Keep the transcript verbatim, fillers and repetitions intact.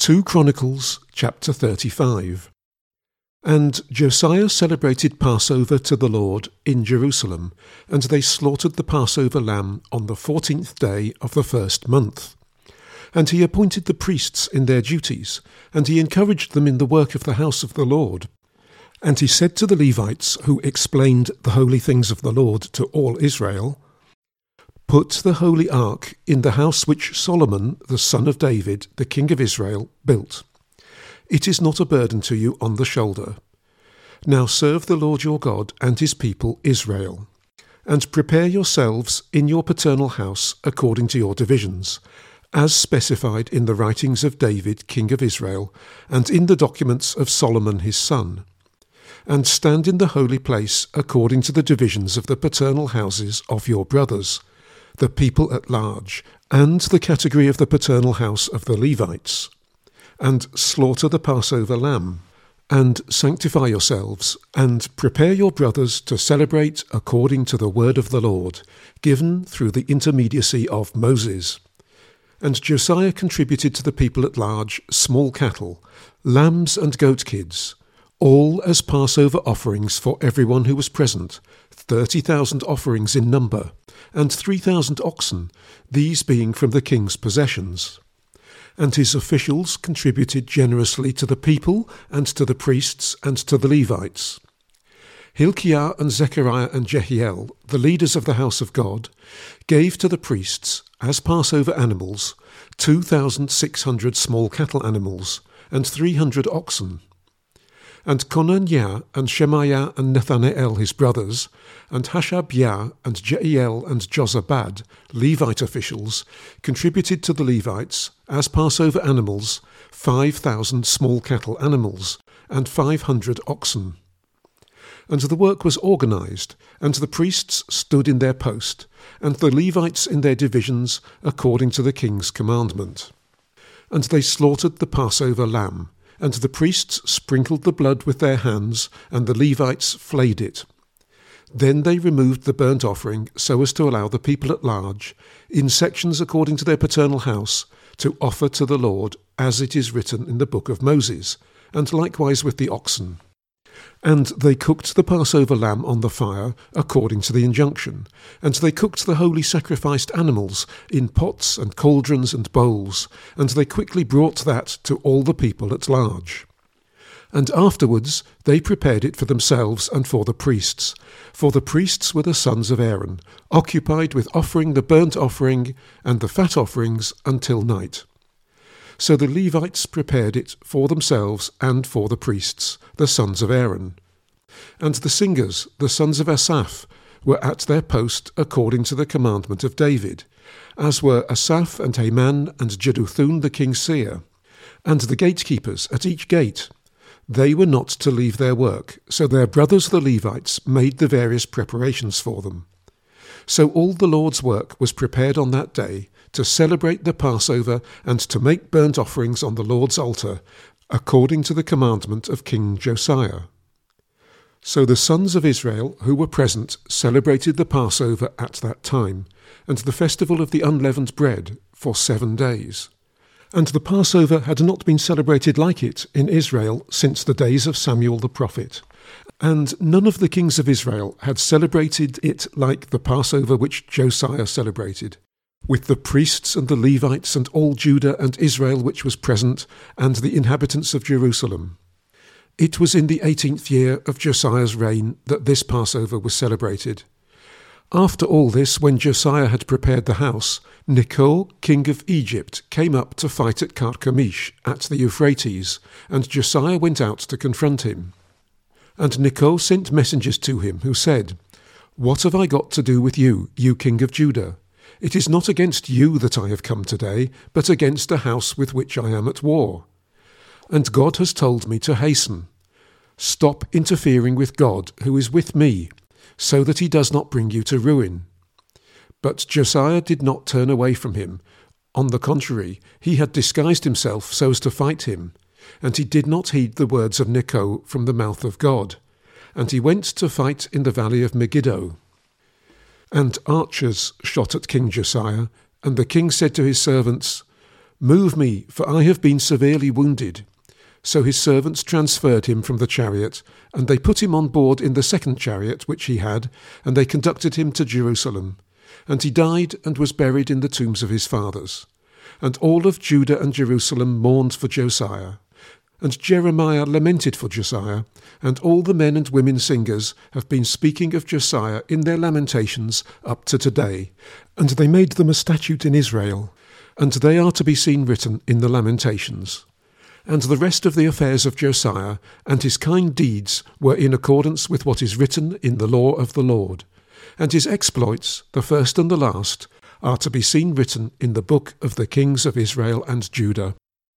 Second Chronicles chapter thirty-five. And Josiah celebrated Passover to the Lord in Jerusalem, and they slaughtered the Passover lamb on the fourteenth day of the first month. And he appointed the priests in their duties, and he encouraged them in the work of the house of the Lord. And he said to the Levites, who explained the holy things of the Lord to all Israel, "Put the holy ark in the house which Solomon, the son of David, the king of Israel, built. It is not a burden to you on the shoulder. Now serve the Lord your God and his people Israel, and prepare yourselves in your paternal house according to your divisions, as specified in the writings of David, king of Israel, and in the documents of Solomon his son. And stand in the holy place according to the divisions of the paternal houses of your brothers, the people at large, and the category of the paternal house of the Levites. And slaughter the Passover lamb, and sanctify yourselves, and prepare your brothers to celebrate according to the word of the Lord, given through the intermediacy of Moses." And Josiah contributed to the people at large small cattle, lambs and goat kids, all as Passover offerings for everyone who was present, thirty thousand offerings in number, and three thousand oxen, these being from the king's possessions. And his officials contributed generously to the people, and to the priests, and to the Levites. Hilkiah and Zechariah and Jehiel, the leaders of the house of God, gave to the priests, as Passover animals, two thousand six hundred small cattle animals, and three hundred oxen. And Conaniah and Shemaiah and Nethaneel his brothers, and Hashabiah and Jeiel and Jozabad, Levite officials, contributed to the Levites, as Passover animals, five thousand small cattle animals, and five hundred oxen. And the work was organized, and the priests stood in their post, and the Levites in their divisions, according to the king's commandment. And they slaughtered the Passover lamb, and the priests sprinkled the blood with their hands, and the Levites flayed it. Then they removed the burnt offering so as to allow the people at large, in sections according to their paternal house, to offer to the Lord, as it is written in the book of Moses, and likewise with the oxen. And they cooked the Passover lamb on the fire, according to the injunction, and they cooked the holy sacrificed animals in pots and cauldrons and bowls, and they quickly brought that to all the people at large. And afterwards they prepared it for themselves and for the priests, for the priests were the sons of Aaron, occupied with offering the burnt offering and the fat offerings until night. So the Levites prepared it for themselves and for the priests, the sons of Aaron. And the singers, the sons of Asaph, were at their post according to the commandment of David, as were Asaph and Heman and Jeduthun the king's seer, and the gatekeepers at each gate. They were not to leave their work, so their brothers the Levites made the various preparations for them. So all the Lord's work was prepared on that day, to celebrate the Passover and to make burnt offerings on the Lord's altar, according to the commandment of King Josiah. So the sons of Israel who were present celebrated the Passover at that time, and the festival of the unleavened bread, for seven days. And the Passover had not been celebrated like it in Israel since the days of Samuel the prophet. And none of the kings of Israel had celebrated it like the Passover which Josiah celebrated, with the priests and the Levites and all Judah and Israel which was present, and the inhabitants of Jerusalem. It was in the eighteenth year of Josiah's reign that this Passover was celebrated. After all this, when Josiah had prepared the house, Necho, king of Egypt, came up to fight at Carchemish at the Euphrates, and Josiah went out to confront him. And Necho sent messengers to him, who said, "What have I got to do with you, you king of Judah? It is not against you that I have come today, but against a house with which I am at war. And God has told me to hasten. Stop interfering with God, who is with me, so that he does not bring you to ruin." But Josiah did not turn away from him. On the contrary, he had disguised himself so as to fight him, and he did not heed the words of Necho from the mouth of God. And he went to fight in the valley of Megiddo. And archers shot at King Josiah, and the king said to his servants, "Move me, for I have been severely wounded." So his servants transferred him from the chariot, and they put him on board in the second chariot which he had, and they conducted him to Jerusalem. And he died and was buried in the tombs of his fathers. And all of Judah and Jerusalem mourned for Josiah. And Jeremiah lamented for Josiah, and all the men and women singers have been speaking of Josiah in their lamentations up to today. And they made them a statute in Israel, and they are to be seen written in the Lamentations. And the rest of the affairs of Josiah and his kind deeds were in accordance with what is written in the law of the Lord. And his exploits, the first and the last, are to be seen written in the book of the kings of Israel and Judah.